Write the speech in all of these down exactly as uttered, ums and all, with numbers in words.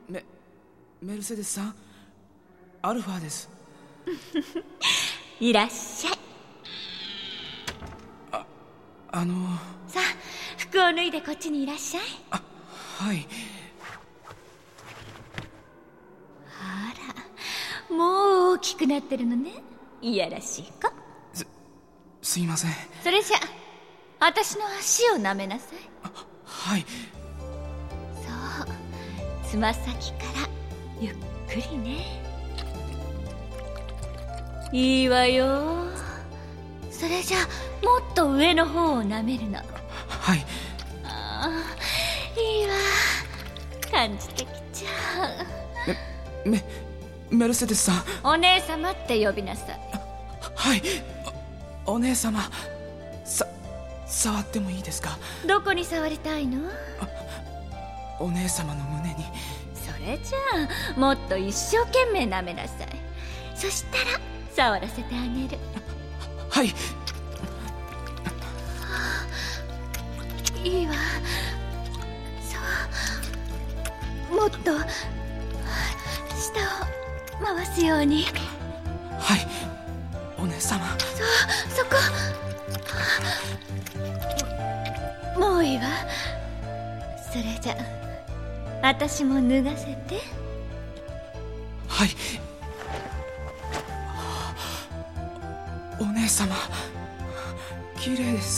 メメルセデスさん、アルファです。 いらっしゃい。 ああのさあ、服を脱いでこっちにいらっしゃい。 あはい。 あら、もう大きくなってるのね。いやらしい子。 すすいません。 それじゃ私の足を舐めなさい。 はい。 そう、つま先からゆっくりね。いいわよ。それじゃもっと上の方を舐めるの。 はい。 ああ、いいわ。感じてきちゃう。メメメルセデスさん、 お姉様って呼びなさい。 はい。お、お姉様、さ触ってもいいですか？ どこに触りたいの？ お姉様の胸に。 それじゃあもっと一生懸命舐めなさい。そしたら触らせてあげる。 はい。 いいわ。そう、もっと下を回すように。 はい、お姉様。 そう、そこ。もういいわ。それじゃ私も脱がせて。 はい。お姉様、綺麗です。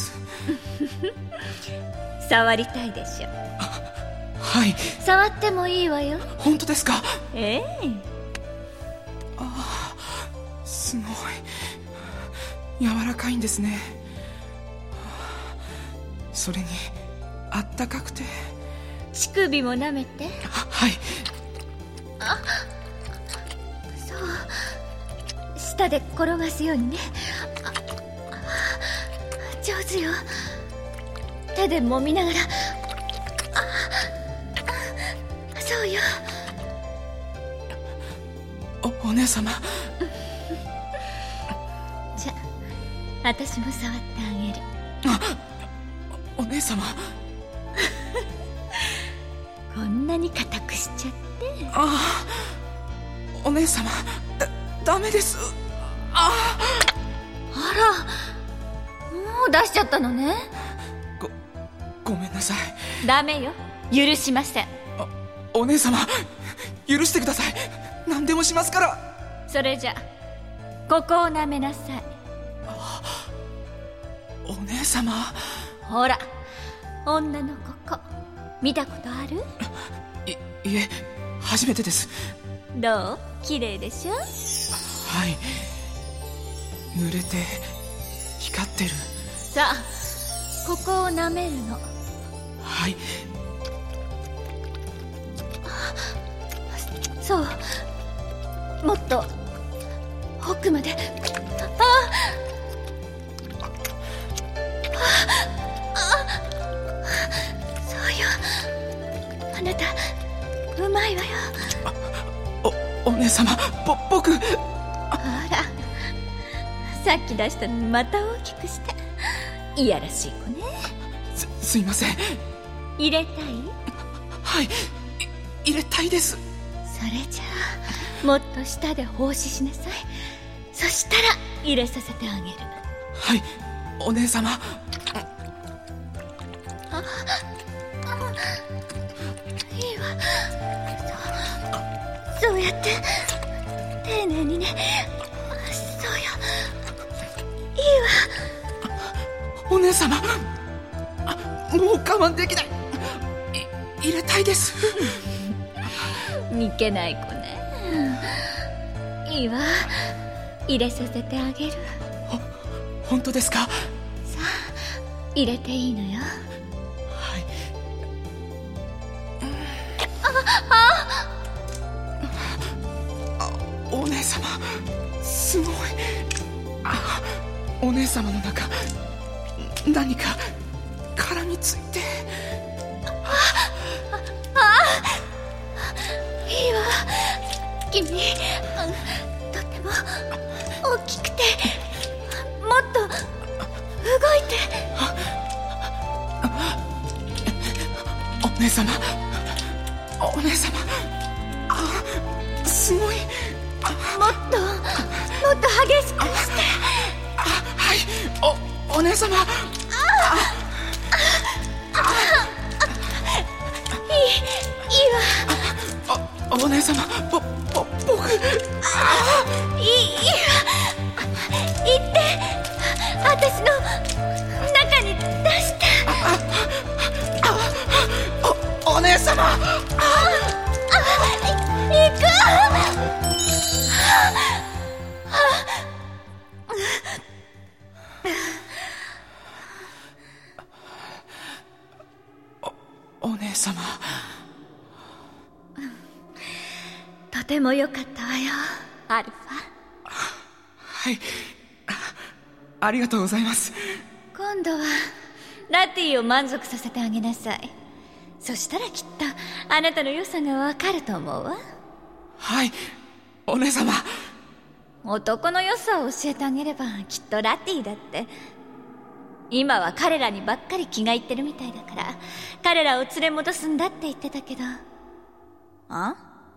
触りたいでしょ？ はい。 触ってもいいわよ。 本当ですか？ ええ。 ああ、すごい柔らかいんですね。それにあったかくて。 乳首も舐めて。 はい。 あ、そう、下で転がすようにね。ああ、上手よ。手で揉みながら。あ、そうよ。 お、お姉様。 じゃあ私も触ってあげる。 あ、お、お姉様。 こんなに固くしちゃって。 ああ、お姉様、だ、ダメです。ああ、あら、もう出しちゃったのね。 ご、ごめんなさい。 ダメよ、許しません。 お、お姉様、許してください。何でもしますから。 それじゃここを舐めなさい。 お姉様。 ほら、女のここ見たことある？ い、いえ、初めてです。 どう？綺麗でしょ？ はい。濡れて光ってる。 さあ、ここを舐めるの。 はい。 そう、もっと奥まで。ああ、そうよ。あなたうまいわよ。 お、お姉様、ぼ、僕。 あら、さっき出したのにまた大きくして。いやらしい子ね。 す、すいません。 入れたい？ はい、い、入れたいです。 それじゃあもっと下で奉仕しなさい。そしたら入れさせてあげる。 はい、お姉様。 あ、あ、いいわ。そう、そうやって丁寧にね。そうよ、いいわ。 お姉様、あ、もう我慢できない。い、入れたいです。 いけない子ね。いいわ、入れさせてあげる。 ほ、本当ですか？ さあ、入れていいのよ。 はい。 あ、あ、 あ、お姉様、すごい。あ、お姉様の中、何か絡みついて。 いいわ。君、とても大きくて、もっと動いて。 お姉様、お姉様。 すごい。 もっともっと激しくして。 あ、はい、お、お姉様。あいい、いいわ。 お、お姉様、ぼ、ぼ、僕。 あいい、いいわ。行って、私の中に出して。 ああお、お姉様。ああ行く。 お、お姉様。 とても良かったわよ、アルファ。 はい、あ、ありがとうございます。 今度はラティを満足させてあげなさい。そしたらきっとあなたの良さがわかると思うわ。 はい、お姉様。 男の良さを教えてあげればきっとラティだって今は彼らにばっかり気がいってるみたいだから、彼らを連れ戻すんだって言ってたけど。あ？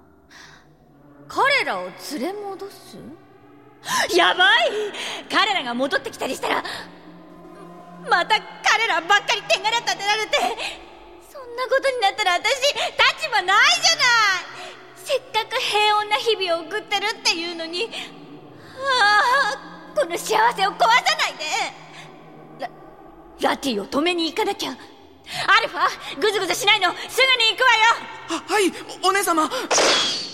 彼らを連れ戻す？やばい！彼らが戻ってきたりしたらまた彼らばっかり手柄立てられて、そんなことになったら私立場ないじゃない。せっかく平穏な日々を送ってるっていうのに、ああ、この幸せを壊さないで。ララティを止めに行かなきゃ。アルファ、ぐずぐずしないの、すぐに行くわよ。 は、はい、お姉様。